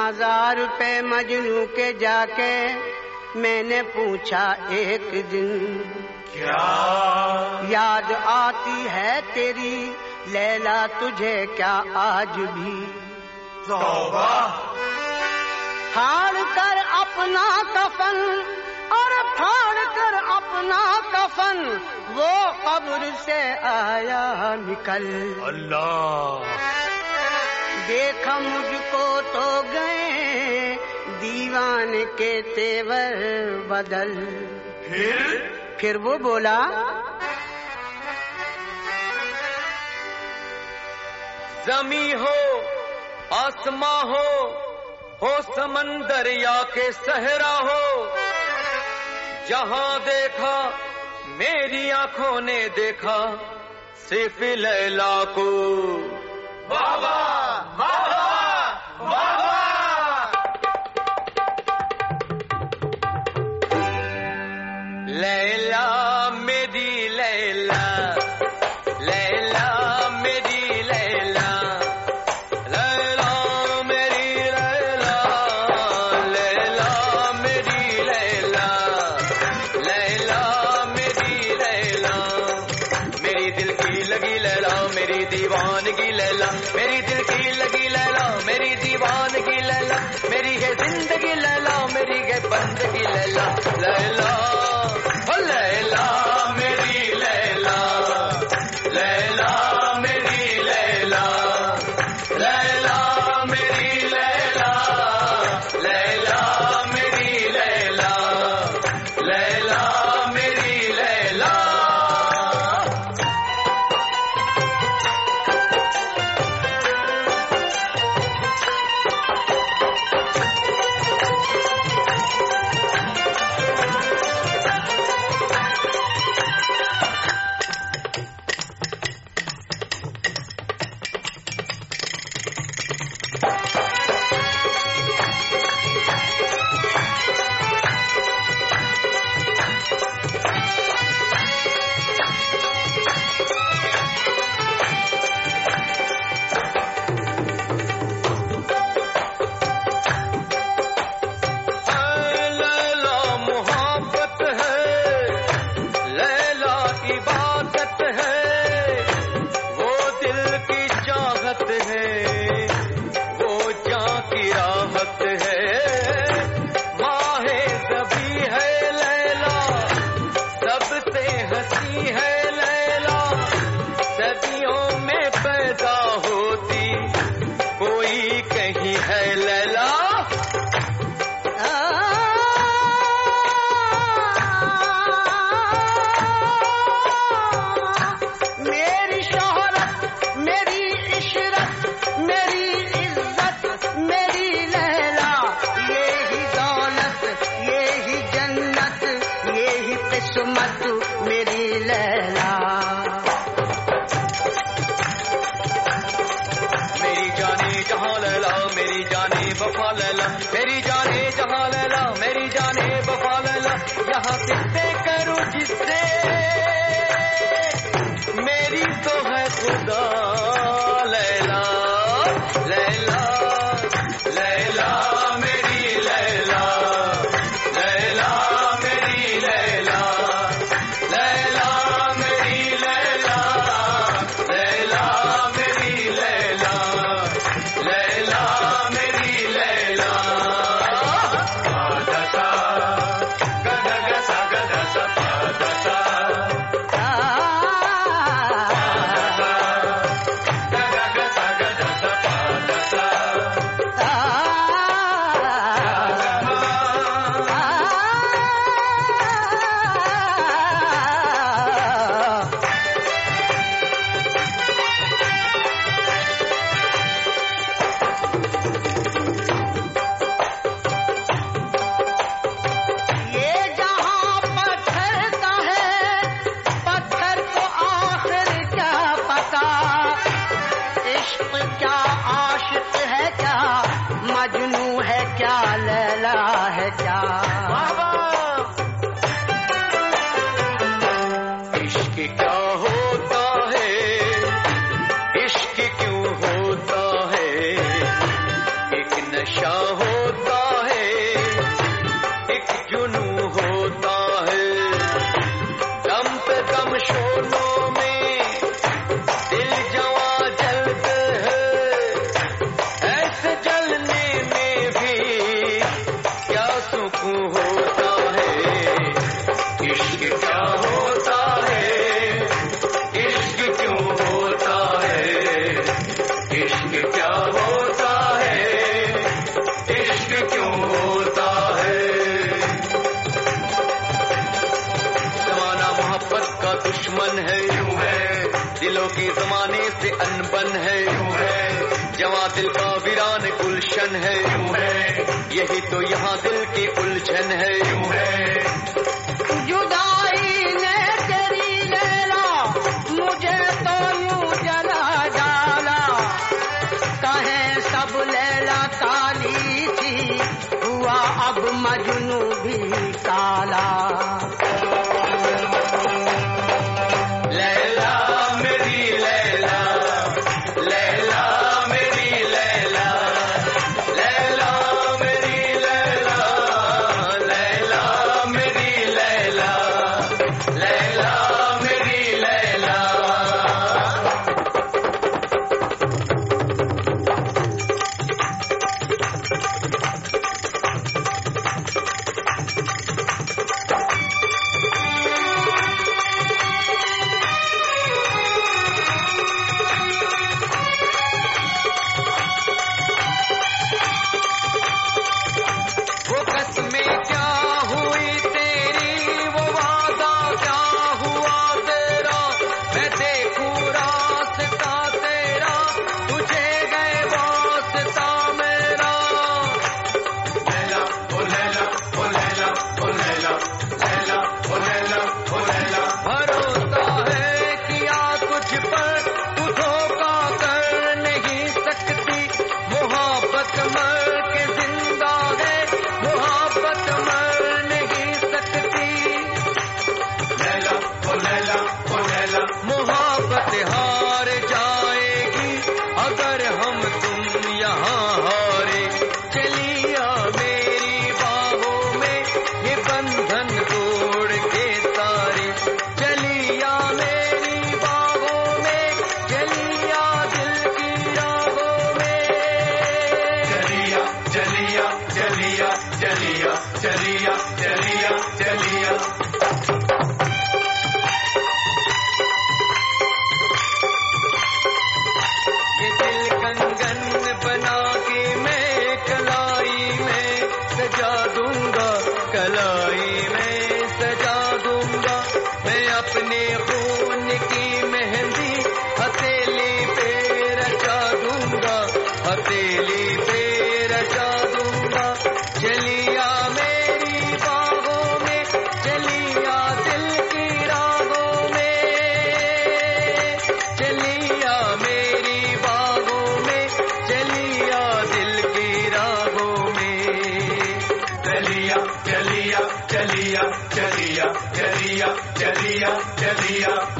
मज़ार पे मजनू के जाके मैंने पूछा एक दिन, क्या याद आती है तेरी लैला तुझे क्या आज भी? तौबा! फाड़ कर अपना कफन और फाड़ कर अपना कफन वो कब्र से आया निकल। अल्लाह! देखा मुझको तो गए दीवान के तेवर बदल। फिर वो बोला, ज़मीं हो आसमां हो समंदर या के सहरा हो, जहां देखा मेरी आंखों ने देखा सिर्फ लैला को। बाबा बाबा बाबा! लैला मेरी लैला, लैला मेरी लैला, लैला मेरी लैला, लैला मेरी लैला, लैला मेरी लैला, मेरी दिल की लगी लैला, मेरी दीवानगी लैला, मेरी दिल की लगी लैला, मेरी दीवानगी लैला, मेरी है जिंदगी लैला, मेरी है बंदगी लैला, लैला लैला मेरी लैला, लैला मेरी लैला, लैला मेरी लैला, लैला मेरी लैला, लैला मेरी लैला। मेरी लैला, मेरी जाने जहां लैला, मेरी जाने वफा लैला, मेरी जाने जहां लैला, मेरी जाने वफा लैला, यहाँ किससे करूं जिससे मेरी तो है खुदा लैला, लैला लैला मेरी लैला, लैला मेरी लैला, लैला मेरी लैला, लैला मेरी लैला, लैला मेरी लैला। पादसा गदगसा गदसा पादसा, ये क्या होता है, इश्क क्यों होता है। जमाना मोहब्बत का दुश्मन है, यूं है। दिलों की जमाने से अनबन है, यूं है। जवां दिल का वीरान गुलशन है, यूं है। यही तो यहाँ दिल की उलझन है, यूं है। जुदाई ने तेरी लैला मुझे तो यूं जला डाला, कहें सब लैला काली थी, हुआ अब मजनू भी काला। लैला मेरी लैला, लैला मेरी लैला, लैला मेरी लैला, लैला मेरी लैला, लैला मेरी लैला। वो कसमें क्या हुई तेरी, वो वादा क्या हुआ तेरा। मैं देखूं रास्ता तेरा, तुझे गए वास्ता मेरा। लैला ओ लैला ओ लैला ओ लैला, लैला ओ लैला ओ लैला। भरोसा है किया तुझ पर, तू धोखा कर नहीं सकती। मोहब्बत मर के जिंदा है, मोहब्बत मर नहीं सकती। लैला ओ लैला ओ लैला। मोहब्बत हार जाएगी अगर हम तुम यहाँ हारे। चलिया मेरी बाहों में ये बंधन तोड़ के सारे। चलिया मेरी बाहों में, चलिया दिल की राहों में। चलिया चलिया चलिया चलिया चलिया चलिया चलिया। ये दिल कंगन बना के मैं कलाई में सजा दूंगा, कलाई में सजा दूंगा। मैं अपने खून की मेहंदी हथेली पे रचा दूंगा, हथेली पे रचा दूंगा। चलिया मेरी बाहों में, चलिया दिल की राहों में। चलिया मेरी बाहों में, चलिया दिल की राहों में। चलिया चलिया चलिया चलिया चलिया चलिया चलिया।